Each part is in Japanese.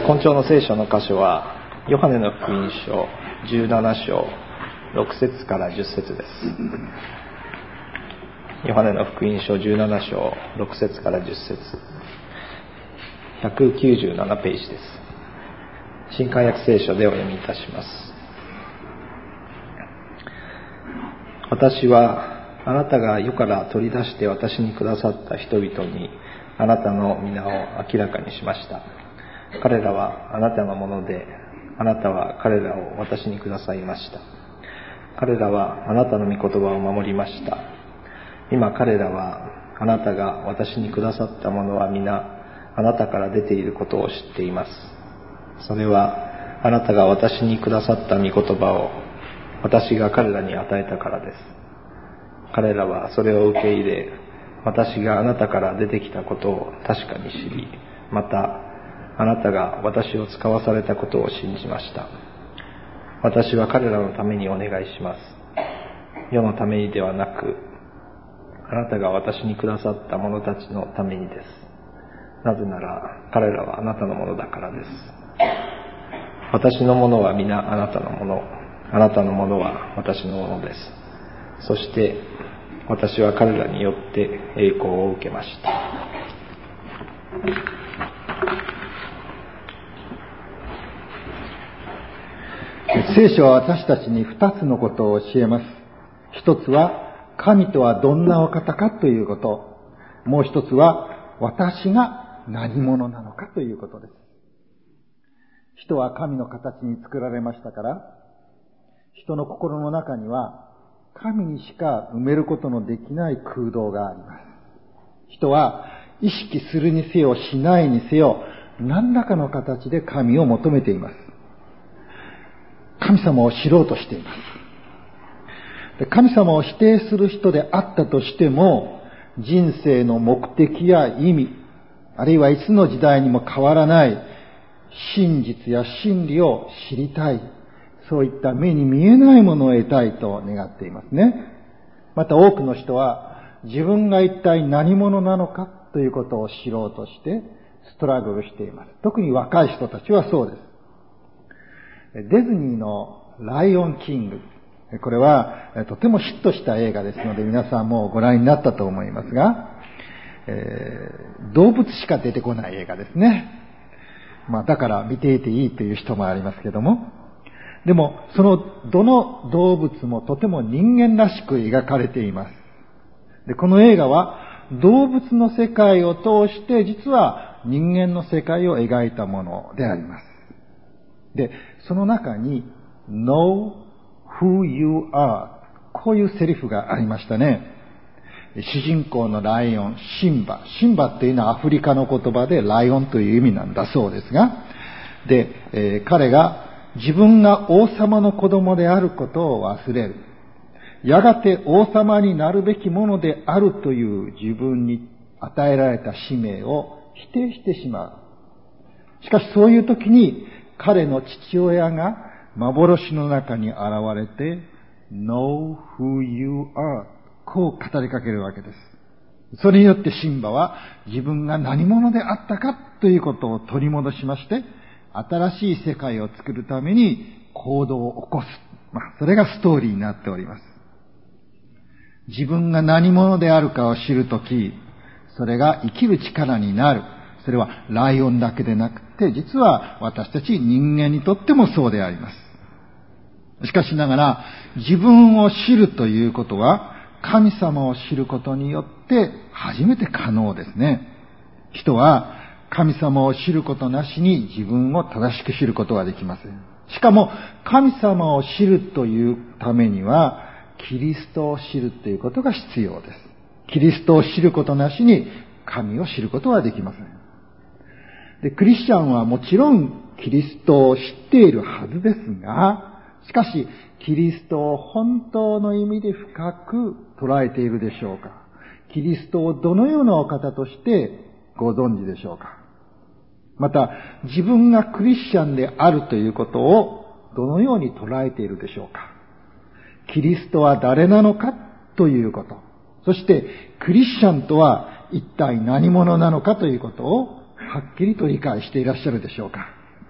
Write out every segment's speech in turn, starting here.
今朝の聖書の箇所はヨハネの福音書17章6節から10節です。ヨハネの福音書17章6節から10節、197ページです。新漢訳聖書でお読みいたします。私はあなたが世から取り出して私にくださった人々にあなたの皆を明らかにしました。彼らはあなたのもので、あなたは彼らを私にくださいました。彼らはあなたの御言葉を守りました。今彼らはあなたが私にくださったものは皆あなたから出ていることを知っています。それはあなたが私にくださった御言葉を私が彼らに与えたからです。彼らはそれを受け入れ、私があなたから出てきたことを確かに知り、またあなたが私を使わされたことを信じました。私は彼らのためにお願いします。世のためにではなく、あなたが私にくださった者たちのためにです。なぜなら彼らはあなたのものだからです。私のものは皆あなたのもの、あなたのものは私のものです。そして私は彼らによって栄光を受けました。 聖書は私たちに2つのことを教えます。一つは神とはどんなお方かということ、もう一つは私が何者なのかということです。人は神の形に作られましたから、人の心の中には神にしか埋めることのできない空洞があります。人は意識するにせよしないにせよ、何らかの形で神を求めています。神様を知ろうとしています。神様を否定する人であったとしても、人生の目的や意味、あるいはいつの時代にも変わらない真実や真理を知りたい。そういった目に見えないものを得たいと願っていますね。また多くの人は自分が一体何者なのかということを知ろうとしてストラグルしています。特に若い人たちはそうです。ディズニーのライオンキング。これはとてもヒットした映画ですので皆さんもご覧になったと思いますが、動物しか出てこない映画ですね。だから見ていていいという人もありますけども、でもそのどの動物もとても人間らしく描かれています。で、この映画は動物の世界を通して実は人間の世界を描いたものであります。で、その中に Know who you are こういうセリフがありましたね。主人公のライオン、シンバっていうのはアフリカの言葉でライオンという意味なんだそうですが、で、彼が自分が王様の子供であることを忘れる。やがて王様になるべきものであるという自分に与えられた使命を否定してしまう。しかしそういう時に彼の父親が幻の中に現れて Know who you are こう語りかけるわけです。それによってシンバは自分が何者であったかということを取り戻しまして、新しい世界を作るために行動を起こす。それがストーリーになっております。自分が何者であるかを知るとき、それが生きる力になる。それはライオンだけでなくて、実は私たち人間にとってもそうであります。しかしながら、自分を知るということは、神様を知ることによって初めて可能ですね。人は神様を知ることなしに自分を正しく知ることはできません。しかも、神様を知るというためには、キリストを知るということが必要です。キリストを知ることなしに神を知ることはできません。で、クリスチャンはもちろんキリストを知っているはずですが、しかしキリストを本当の意味で深く捉えているでしょうか。キリストをどのようなお方としてご存知でしょうか。また自分がクリスチャンであるということをどのように捉えているでしょうか。キリストは誰なのかということ、そしてクリスチャンとは一体何者なのかということをはっきりと理解していらっしゃるでしょうか。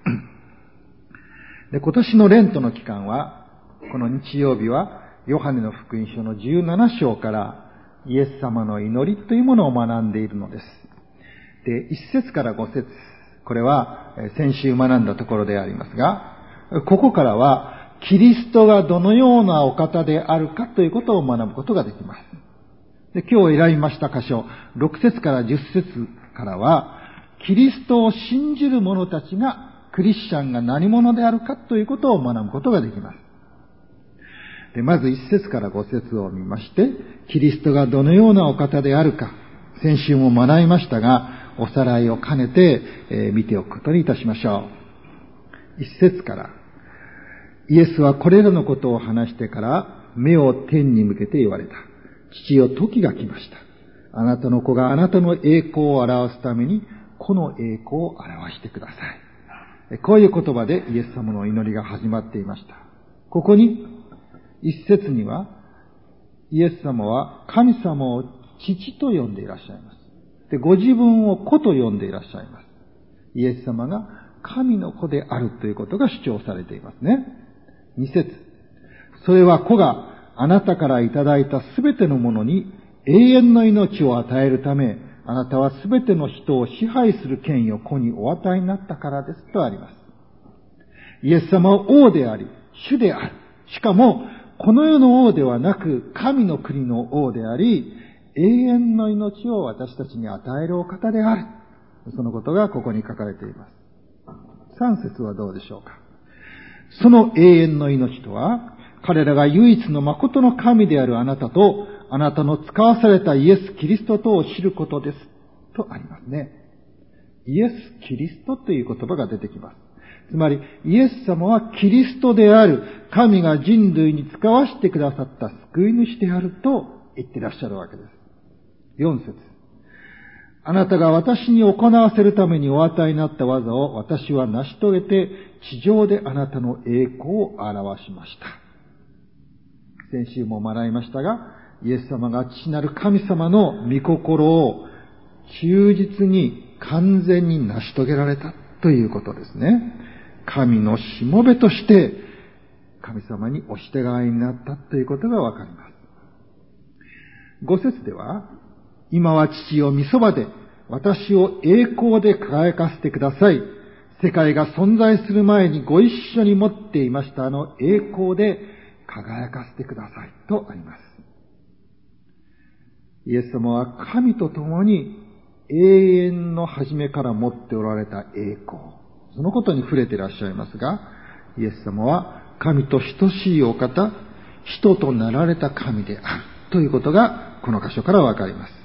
で、今年のレントの期間は、この日曜日は、ヨハネの福音書の17章からイエス様の祈りというものを学んでいるのです。で、1節から5節、これは先週学んだところでありますが、ここからはキリストがどのようなお方であるかということを学ぶことができます。で、今日選びました箇所、6節から10節からは、キリストを信じる者たちがクリスチャンが何者であるかということを学ぶことができます。で、まず1節から5節を見まして、キリストがどのようなお方であるか、先週も学びましたが、おさらいを兼ねて、見ておくことにいたしましょう。1節から、イエスはこれらのことを話してから、目を天に向けて言われた。父よ、時が来ました。あなたの子があなたの栄光を表すために、この栄光を表してください。こういう言葉でイエス様の祈りが始まっていました。ここに、一節には、イエス様は神様を父と呼んでいらっしゃいます。で、ご自分を子と呼んでいらっしゃいます。イエス様が神の子であるということが主張されていますね。二節。それは子があなたからいただいたすべてのものに永遠の命を与えるため、あなたはすべての人を支配する権威を子にお与えになったからですとあります。イエス様は王であり、主である。しかも、この世の王ではなく、神の国の王であり、永遠の命を私たちに与えるお方である。そのことがここに書かれています。3節はどうでしょうか。その永遠の命とは、彼らが唯一の誠の神であるあなたと、あなたの使わされたイエス・キリストとを知ることです。とありますね。イエス・キリストという言葉が出てきます。つまり、イエス様はキリストである、神が人類に使わせてくださった救い主であると言っていらっしゃるわけです。4節。あなたが私に行わせるためにお与えになった技を私は成し遂げて、地上であなたの栄光を表しました。先週も学びましたが、イエス様が父なる神様の御心を忠実に完全に成し遂げられたということですね。神のしもべとして神様にお従いになったということがわかります。5節では、今は父よ御そばで私を栄光で輝かせてください。世界が存在する前にご一緒に持っていましたあの栄光で輝かせてくださいとあります。イエス様は神と共に永遠の初めから持っておられた栄光、そのことに触れていらっしゃいますが、イエス様は神と等しいお方、人となられた神であるということがこの箇所からわかります。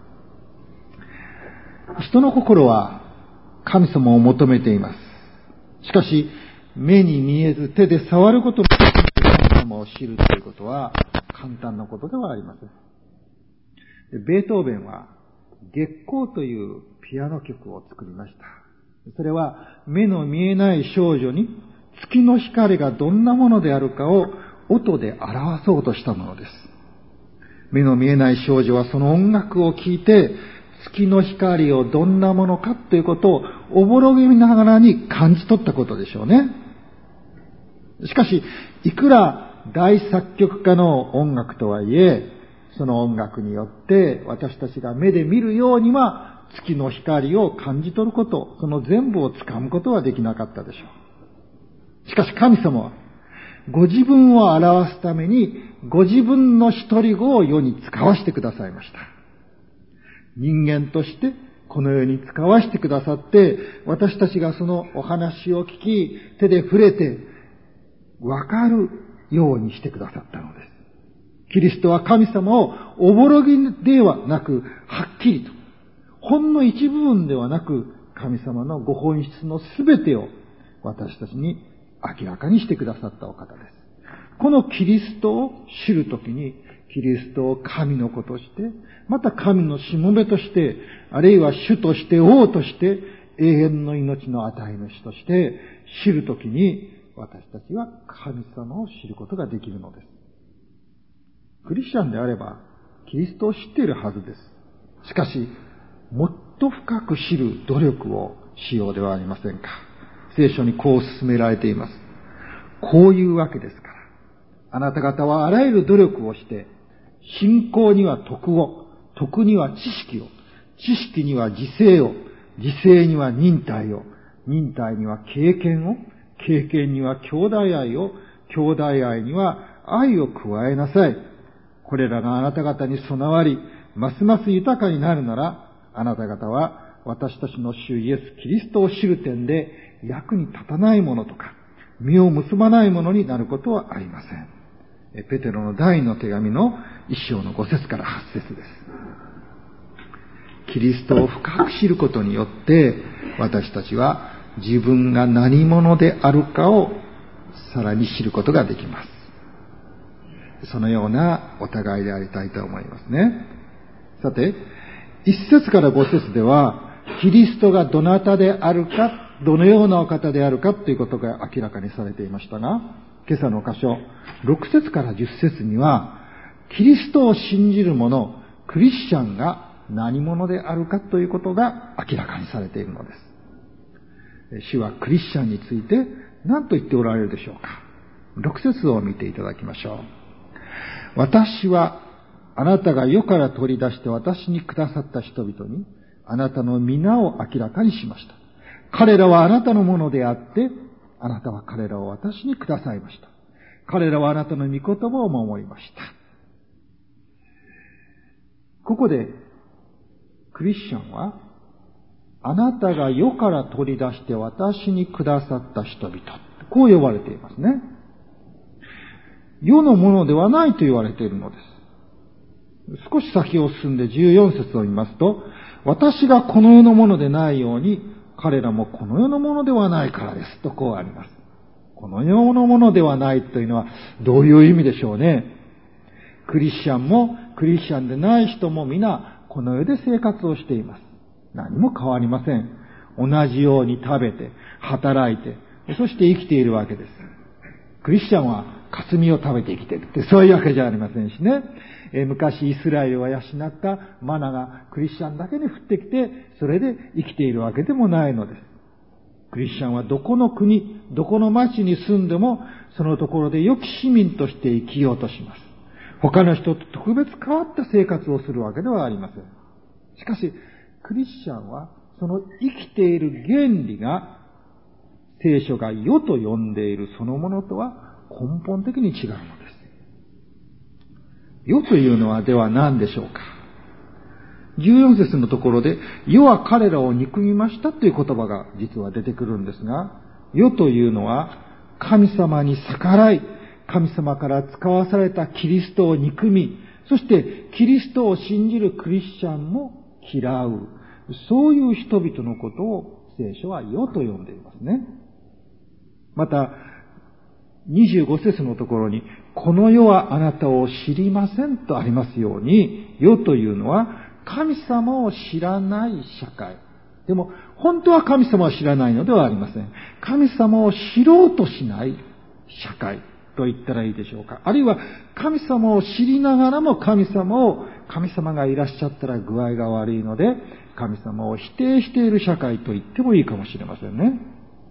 人の心は神様を求めています。しかし、目に見えず手で触ることもできない神様を知るということは簡単なことではありません。ベートーベンは月光というピアノ曲を作りました。それは目の見えない少女に月の光がどんなものであるかを音で表そうとしたものです。目の見えない少女はその音楽を聴いて月の光をどんなものかということをおぼろげながらに感じ取ったことでしょうね。しかし、いくら大作曲家の音楽とはいえ、その音楽によって私たちが目で見るようには月の光を感じ取ること、その全部をつかむことはできなかったでしょう。しかし神様はご自分を表すためにご自分の一人子を世に使わせてくださいました。人間としてこの世に使わせてくださって、私たちがそのお話を聞き、手で触れてわかるようにしてくださったのです。キリストは神様をおぼろげではなく、はっきりと、ほんの一部分ではなく、神様のご本質のすべてを私たちに明らかにしてくださったお方です。このキリストを知るときに、キリストを神の子として、また神のしもべとして、あるいは主として王として、永遠の命の与え主として知るときに、私たちは神様を知ることができるのです。クリスチャンであれば、キリストを知っているはずです。しかし、もっと深く知る努力をしようではありませんか。聖書にこう進められています。 こういうわけですから、あなた方はあらゆる努力をして、信仰には徳を、徳には知識を、知識には自制を、自制には忍耐を、忍耐には経験を、経験には兄弟愛を、兄弟愛には愛を加えなさい。これらがあなた方に備わり、ますます豊かになるなら、あなた方は私たちの主イエス・キリストを知る点で役に立たないものとか、実を結ばないものになることはありません。ペテロの第2の手紙の1章の5節から8節です。キリストを深く知ることによって、私たちは自分が何者であるかをさらに知ることができます。そのようなお互いでありたいと思いますね。さて、1節から5節では、キリストがどなたであるか、どのようなお方であるかということが明らかにされていましたが、今朝の箇所、6節から10節には、キリストを信じる者、クリスチャンが何者であるかということが明らかにされているのです。主はクリスチャンについて何と言っておられるでしょうか。6節を見ていただきましょう。私はあなたが世から取り出して私にくださった人々にあなたの皆を明らかにしました。彼らはあなたのものであって、あなたは彼らを私にくださいました。彼らはあなたの御言葉を守りました。ここでクリスチャンは、あなたが世から取り出して私にくださった人々、こう呼ばれていますね。世のものではないと言われているのです。少し先を進んで14節を見ますと、私がこの世のものでないように、彼らもこの世のものではないからです。とこうあります。この世のものではないというのはどういう意味でしょうね。クリスチャンもクリスチャンでない人も皆この世で生活をしています。何も変わりません。同じように食べて、働いて、そして生きているわけです。クリスチャンは霞を食べて生きているってそういうわけじゃありませんしね。昔イスラエルを養ったマナがクリスチャンだけに降ってきて、それで生きているわけでもないのです。クリスチャンはどこの国、どこの町に住んでも、そのところで良き市民として生きようとします。他の人と特別変わった生活をするわけではありません。しかし、クリスチャンは、その生きている原理が、聖書が世と呼んでいるそのものとは根本的に違うのです。世というのはでは何でしょうか。14節のところで、世は彼らを憎みましたという言葉が実は出てくるんですが、世というのは神様に逆らい、神様から使わされたキリストを憎み、そしてキリストを信じるクリスチャンも嫌う。そういう人々のことを聖書は世と呼んでいますね。また、25節のところに、この世はあなたを知りませんとありますように、世というのは神様を知らない社会。でも、本当は神様を知らないのではありません。神様を知ろうとしない社会と言ったらいいでしょうか。あるいは、神様を知りながらも神様がいらっしゃったら具合が悪いので、神様を否定している社会と言ってもいいかもしれませんね。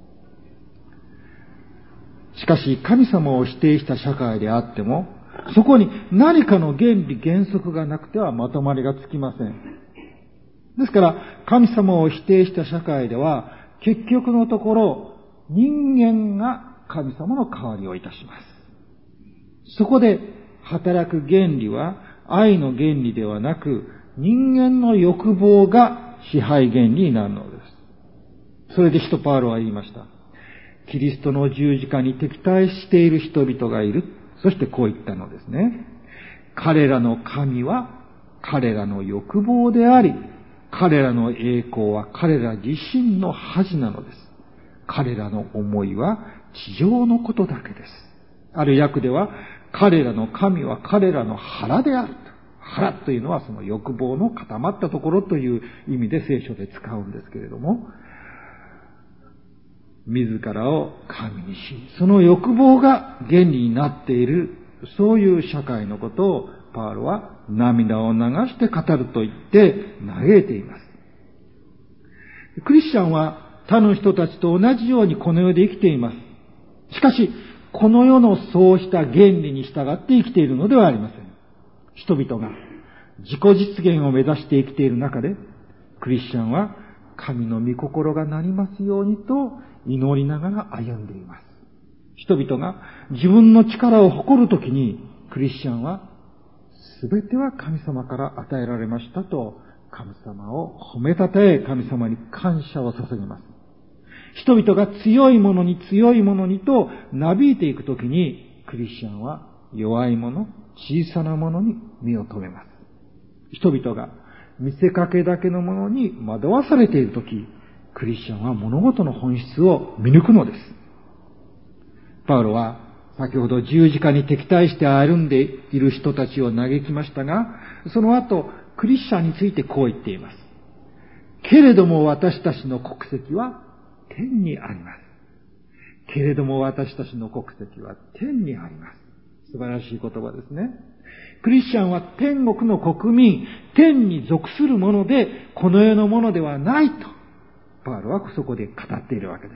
しかし、神様を否定した社会であっても、そこに何かの原理原則がなくてはまとまりがつきません。ですから、神様を否定した社会では、結局のところ、人間が神様の代わりをいたします。そこで働く原理は愛の原理ではなく、人間の欲望が支配原理になるのです。それで使徒パウロは言いました。キリストの十字架に敵対している人々がいる。そしてこう言ったのですね。彼らの神は彼らの欲望であり、彼らの栄光は彼ら自身の恥なのです。彼らの思いは地上のことだけです。ある訳では、彼らの神は彼らの腹である。腹というのはその欲望の固まったところという意味で聖書で使うんですけれども、自らを神にし、その欲望が原理になっている、そういう社会のことをパウロは涙を流して語ると言って嘆いています。クリスチャンは他の人たちと同じようにこの世で生きています。しかし、 この世のそうした原理に従って生きているのではありません。人々が自己実現を目指して生きている中で、クリスチャンは神の御心がなりますようにと祈りながら歩んでいます。人々が自分の力を誇るときに、クリスチャンはすべては神様から与えられましたと神様を褒めたたえ、神様に感謝を捧げます。人々が強いものに強いものにとなびいていくときに、クリスチャンは弱いもの、小さなものに目を留めます。人々が見せかけだけのものに惑わされているとき、クリスチャンは物事の本質を見抜くのです。パウロは先ほど十字架に敵対して歩んでいる人たちを嘆きましたが、その後クリスチャンについてこう言っています。けれども私たちの国籍は天にあります。けれども私たちの国籍は天にあります。素晴らしい言葉ですね。クリスチャンは天国の国民、天に属するもので、この世のものではないと、パウロはそこで語っているわけです。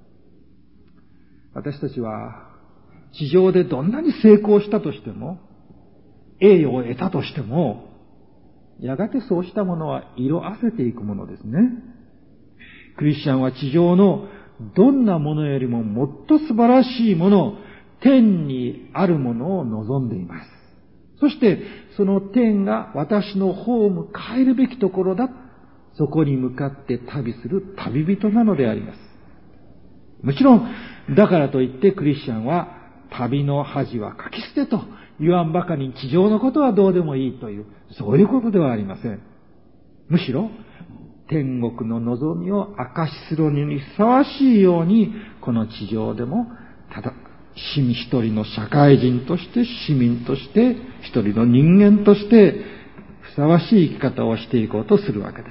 私たちは、地上でどんなに成功したとしても、栄誉を得たとしても、やがてそうしたものは色あせていくものですね。クリスチャンは地上のどんなものよりももっと素晴らしいもの、天にあるものを望んでいます。そしてその天が私のホーム、帰るべきところだ。そこに向かって旅する旅人なのであります。もちろん、だからといってクリスチャンは旅の恥はかき捨てと言わんばかりに地上のことはどうでもいいという、そういうことではありません。むしろ、天国の望みを証しするにふさわしいように、この地上でも、ただ、一人の社会人として、市民として、一人の人間として、ふさわしい生き方をしていこうとするわけです。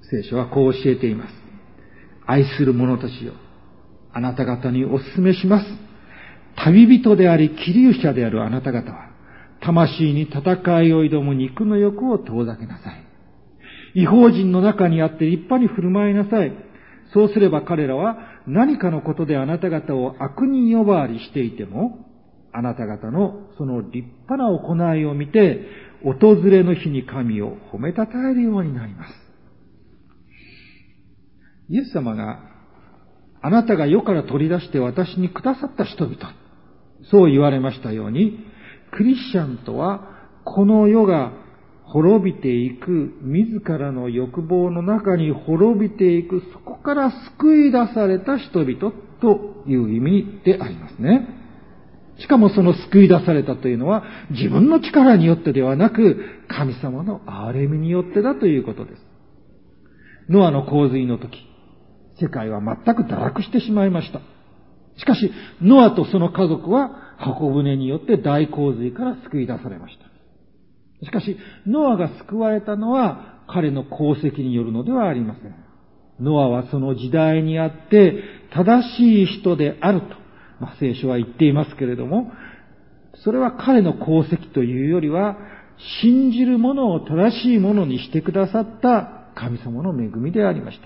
聖書はこう教えています。愛する者たちよ、あなた方にお勧めします。旅人であり、寄留者であるあなた方は、魂に戦いを挑む肉の欲を遠ざけなさい。異邦人の中にあって立派に振る舞いなさい。そうすれば彼らは何かのことであなた方を悪人呼ばわりしていても、あなた方のその立派な行いを見て、訪れの日に神を褒めたたえるようになります。イエス様が、あなたが世から取り出して私にくださった人々、そう言われましたように、クリスチャンとは、この世が滅びていく、自らの欲望の中に滅びていく、そこから救い出された人々という意味でありますね。しかもその救い出されたというのは、自分の力によってではなく、神様の憐れみによってだということです。ノアの洪水の時、世界は全く堕落してしまいました。しかし、ノアとその家族は箱舟によって大洪水から救い出されました。しかし、ノアが救われたのは彼の功績によるのではありません。ノアはその時代にあって正しい人であると、聖書は言っていますけれども、それは彼の功績というよりは、信じる者を正しいものにしてくださった神様の恵みでありました。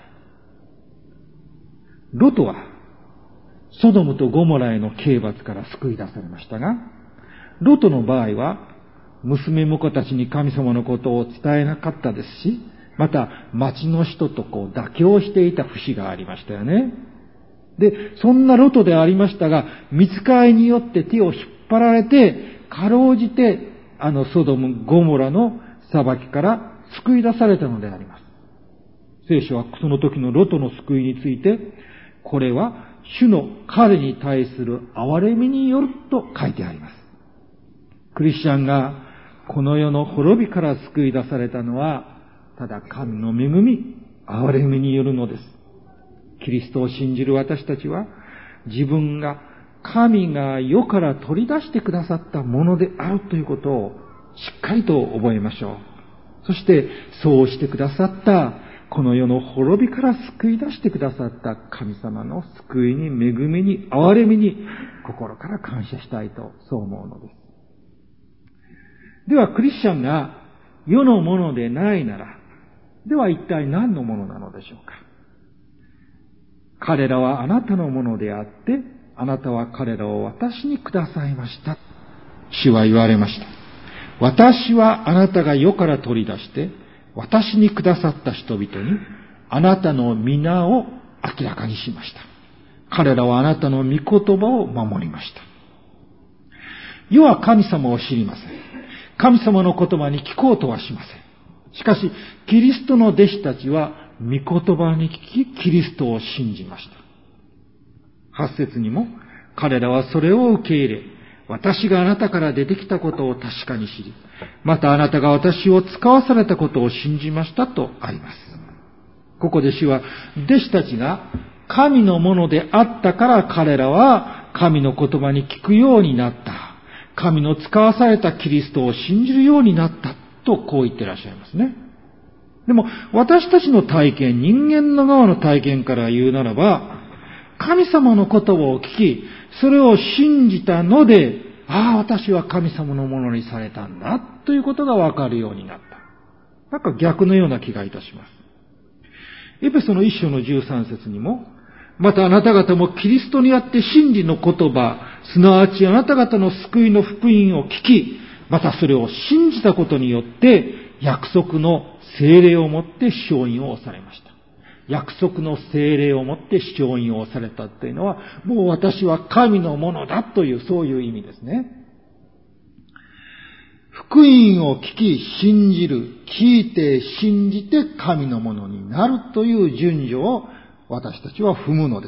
ロトは、ソドムとゴモラへの刑罰から救い出されましたが、ロトの場合は、娘婿たちに神様のことを伝えなかったですし、また町の人と妥協していた節がありましたよね。で、そんなロトでありましたが、御使いによって手を引っ張られて、かろうじてソドム・ゴモラの裁きから救い出されたのであります。聖書はその時のロトの救いについて、これは主の彼に対する憐れみによると書いてあります。クリスチャンがこの世の滅びから救い出されたのは、ただ神の恵み、憐れみによるのです。キリストを信じる私たちは、自分が神が世から取り出してくださったものであるということをしっかりと覚えましょう。そして、そうしてくださった、この世の滅びから救い出してくださった神様の救いに、恵みに、憐れみに、心から感謝したいと、そう思うのです。では、クリスチャンが世のものでないなら、では一体何のものなのでしょうか。彼らはあなたのものであって、 あなたは彼らを私にくださいました。主は言われました。私はあなたが世から取り出して、私にくださった人々に、あなたの皆を明らかにしました。彼らはあなたの御言葉を守りました。世は神様を知りません。神様の言葉に聞こうとはしません。しかし、キリストの弟子たちは、御言葉に聞き、キリストを信じました。8節にも、彼らはそれを受け入れ、私があなたから出てきたことを確かに知り、またあなたが私を使わされたことを信じましたとあります。ここで主は、弟子たちが神のものであったから彼らは神の言葉に聞くようになった。神の使わされたキリストを信じるようになったとこう言ってらっしゃいますね。でも私たちの体験、人間の側の体験から言うならば、神様の言葉を聞き、それを信じたので、私は神様のものにされたんだということがわかるようになった。なんか逆のような気がいたします。エペソの一章の13節にも、またあなた方もキリストにあって真理の言葉、すなわちあなた方の救いの福音を聞き、またそれを信じたことによって、約束の聖霊をもって承認をされました。約束の聖霊をもって承認をされたというのは、もう私は神のものだという、そういう意味ですね。福音を聞き、信じる、聞いて、信じて神のものになるという順序を私たちは踏むのです。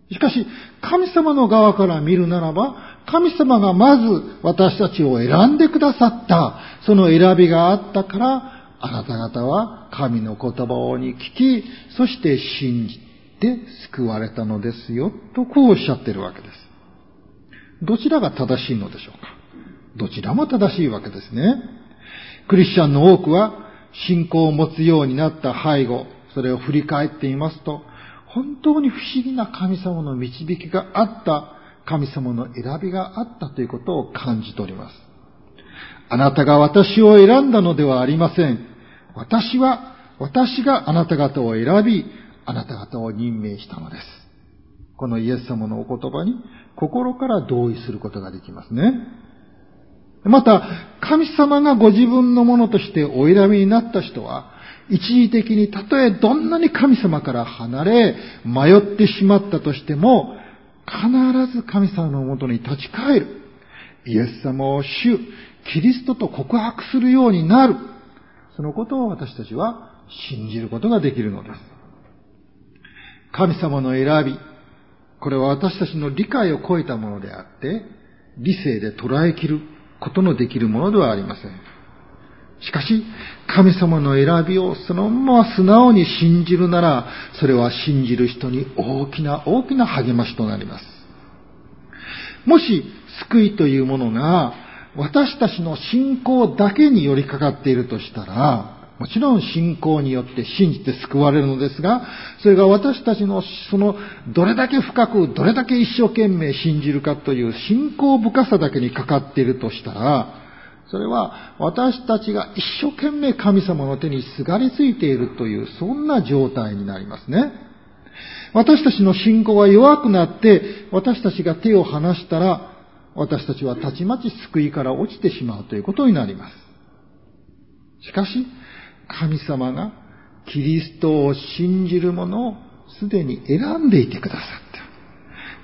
しかし、神様の側から見るならば、神様がまず私たちを選んでくださった、その選びがあったから、あなた方は神の言葉に聞き、そして信じて救われたのですよ、とこうおっしゃっているわけです。どちらが正しいのでしょうか。どちらも正しいわけですね。クリスチャンの多くは信仰を持つようになった背後、それを振り返ってみますと、本当に不思議な神様の導きがあった、神様の選びがあったということを感じております。あなたが私を選んだのではありません。私があなた方を選び、あなた方を任命したのです。このイエス様のお言葉に心から同意することができますね。また、神様がご自分のものとしてお選びになった人は、一時的にたとえどんなに神様から離れ、迷ってしまったとしても、必ず神様のもとに立ち返る。イエス様を主、キリストと告白するようになる。そのことを私たちは信じることができるのです。神様の選び、これは私たちの理解を超えたものであって、理性で捉えきることのできるものではありません。しかし、神様の選びをそのまま素直に信じるなら、それは信じる人に大きな励ましとなります。もし、救いというものが、私たちの信仰だけに寄りかかっているとしたら、もちろん信仰によって信じて救われるのですが、それが私たちのどれだけ深く、どれだけ一生懸命信じるかという信仰深さだけにかかっているとしたら、それは私たちが一生懸命神様の手にすがりついているという、そんな状態になりますね。私たちの信仰が弱くなって、私たちが手を離したら、私たちはたちまち救いから落ちてしまうということになります。しかし、神様がキリストを信じる者をすでに選んでいてくださった。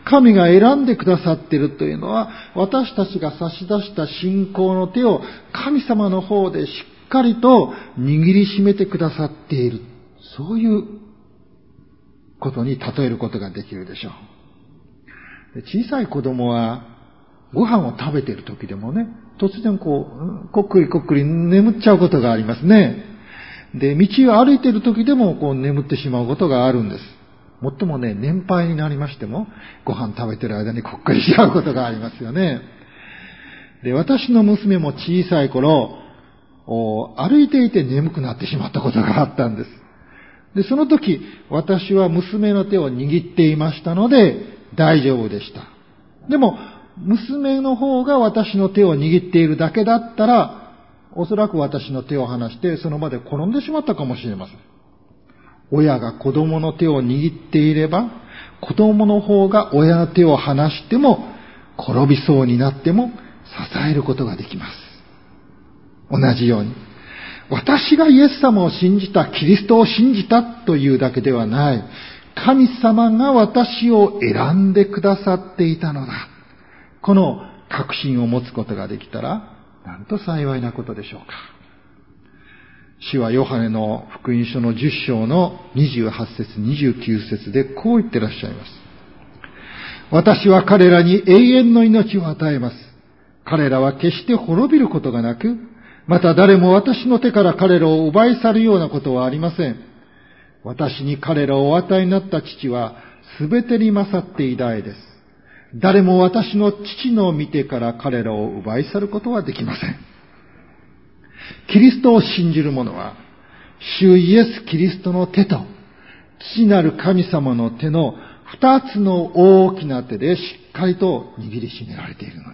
神が選んでくださっているというのは、私たちが差し出した信仰の手を神様の方でしっかりと握りしめてくださっている。そういうことに例えることができるでしょう。小さい子供はご飯を食べている時でもね、突然こっくり眠っちゃうことがありますね。で、道を歩いている時でも眠ってしまうことがあるんです。もっともね、年配になりましても、ご飯食べてる間にこっくりしちゃうことがありますよね。で、私の娘も小さい頃、歩いていて眠くなってしまったことがあったんです。で、その時、私は娘の手を握っていましたので、大丈夫でした。でも、娘の方が私の手を握っているだけだったら、おそらく私の手を離してその場で転んでしまったかもしれません。親が子供の手を握っていれば、 子供の方が親の手を離しても、転びそうになっても支えることができます。同じように、私がイエス様を信じた、キリストを信じたというだけではない、神様が私を選んでくださっていたのだ。この確信を持つことができたら、なんと幸いなことでしょうか。主はヨハネの福音書の10章の28節29節でこう言ってらっしゃいます。私は彼らに永遠の命を与えます。彼らは決して滅びることがなく、また誰も私の手から彼らを奪い去るようなことはありません。私に彼らをお与えになった父はすべてに勝って偉大です。誰も私の父の御手から彼らを奪い去ることはできません。キリストを信じる者は、主イエス・キリストの手と、父なる神様の手の二つの大きな手でしっかりと握りしめられているのです。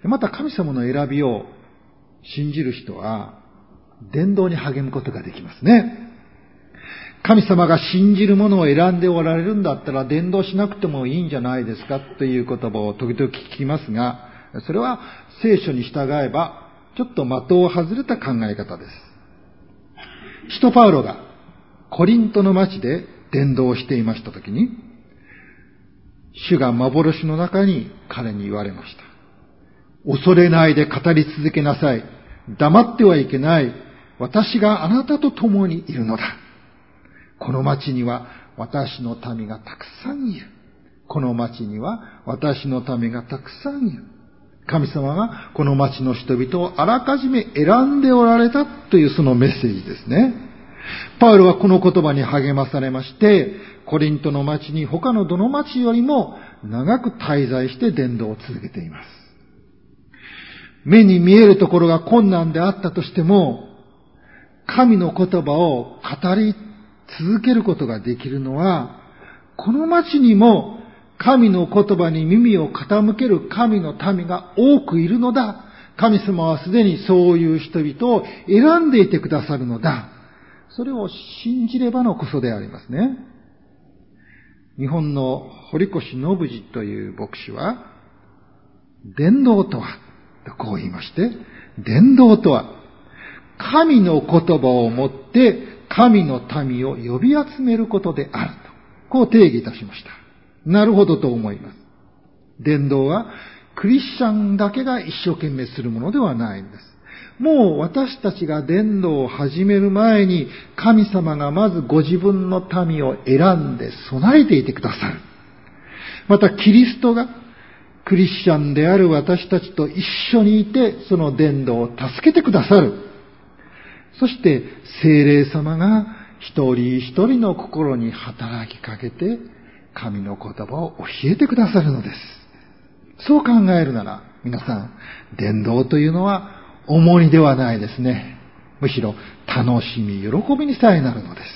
また神様の選びを信じる人は、伝道に励むことができますね。神様が信じるものを選んでおられるんだったら伝道しなくてもいいんじゃないですかという言葉を時々聞きますが、それは聖書に従えばちょっと的を外れた考え方です。使徒パウロがコリントの町で伝道をしていましたときに、主が幻の中に彼に言われました。恐れないで語り続けなさい。黙ってはいけない。私があなたと共にいるのだ。この町には私の民がたくさんいる。この町には私の民がたくさんいる。神様がこの町の人々をあらかじめ選んでおられたというそのメッセージですね。パウロはこの言葉に励まされまして、コリントの町に他のどの町よりも長く滞在して伝道を続けています。目に見えるところが困難であったとしても、神の言葉を語り続けることができるのは、この町にも神の言葉に耳を傾ける神の民が多くいるのだ。神様はすでにそういう人々を選んでいてくださるのだ。それを信じればのこそでありますね。日本の堀越信次という牧師は、伝道とは、とこう言いまして、伝道とは、神の言葉をもって神の民を呼び集めることであると、こう定義いたしました。なるほどと思います。伝道はクリスチャンだけが一生懸命するものではないんです。もう私たちが伝道を始める前に、神様がまずご自分の民を選んで備えていてくださる。またキリストがクリスチャンである私たちと一緒にいて、その伝道を助けてくださる。そして聖霊様が一人一人の心に働きかけて、神の言葉を教えてくださるのです。そう考えるなら、皆さん、伝道というのは重荷ではないですね。むしろ楽しみ、喜びにさえなるのです。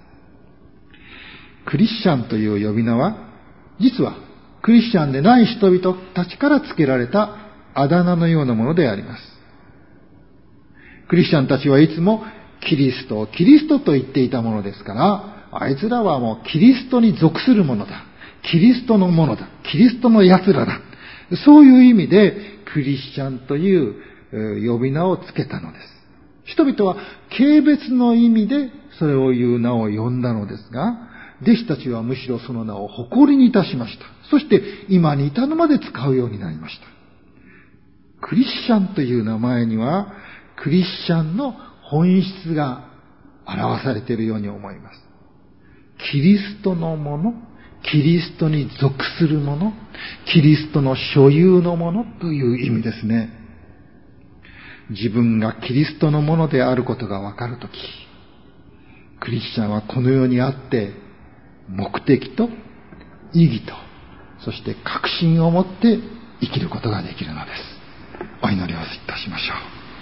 クリスチャンという呼び名は、実はクリスチャンでない人々たちから付けられたあだ名のようなものであります。クリスチャンたちはいつもキリストをキリストと言っていたものですから、あいつらはもうキリストに属するものだ。キリストのものだ。キリストの奴らだ。そういう意味でクリスチャンという呼び名をつけたのです。人々は軽蔑の意味でそれを言う名を呼んだのですが、弟子たちはむしろその名を誇りにいたしました。そして今に至るまで使うようになりました。クリスチャンという名前にはクリスチャンの本質が表されているように思います。キリストのもの、キリストに属するもの、キリストの所有のものという意味ですね。自分がキリストのものであることがわかるとき、クリスチャンはこの世にあって目的と意義と、そして確信を持って生きることができるのです。お祈りをいたしましょう。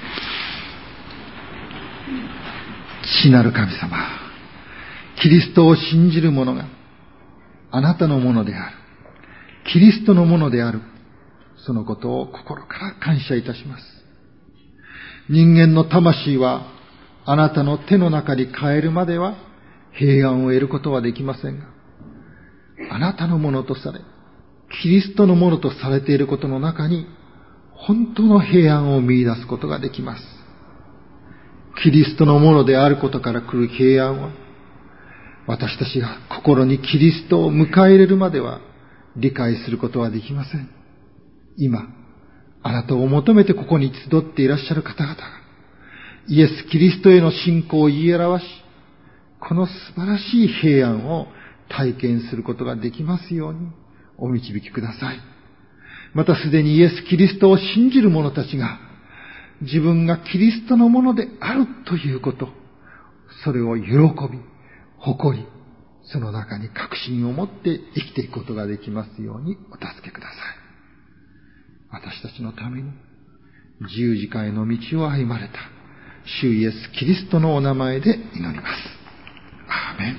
父なる神様、キリストを信じる者があなたのものである、キリストのものである、そのことを心から感謝いたします。人間の魂はあなたの手の中に帰るまでは平安を得ることはできませんが、あなたのものとされ、キリストのものとされていることの中に、本当の平安を見出すことができます。キリストのものであることから来る平安は、私たちが心にキリストを迎え入れるまでは理解することはできません。今、あなたを求めてここに集っていらっしゃる方々が、イエス・キリストへの信仰を言い表し、この素晴らしい平安を体験することができますようにお導きください。またすでにイエス・キリストを信じる者たちが、自分がキリストのものであるということ、それを喜び、誇り、その中に確信を持って生きていくことができますようにお助けください。私たちのために十字架への道を歩まれた主イエス・キリストのお名前で祈ります。アーメン。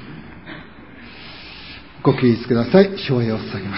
ご起立ください。唱詠を捧げます。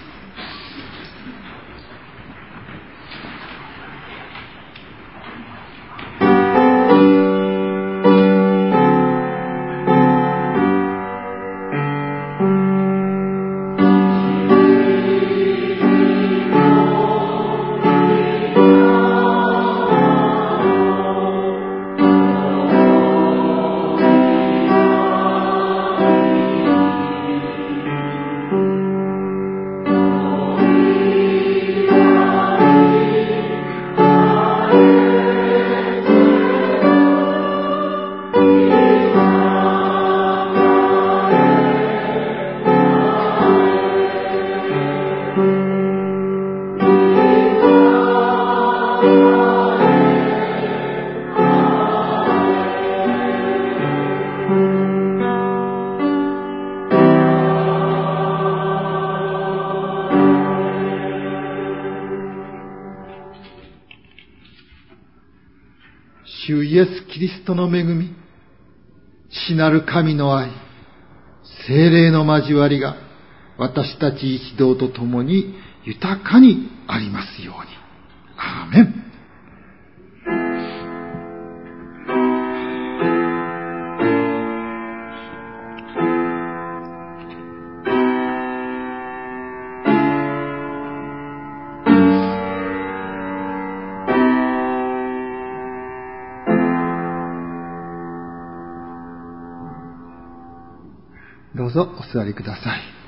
主イエス・キリストの恵み、父なる神の愛、聖霊の交わりが私たち一同と共に豊かにありますように。アーメン。どうぞお座りください。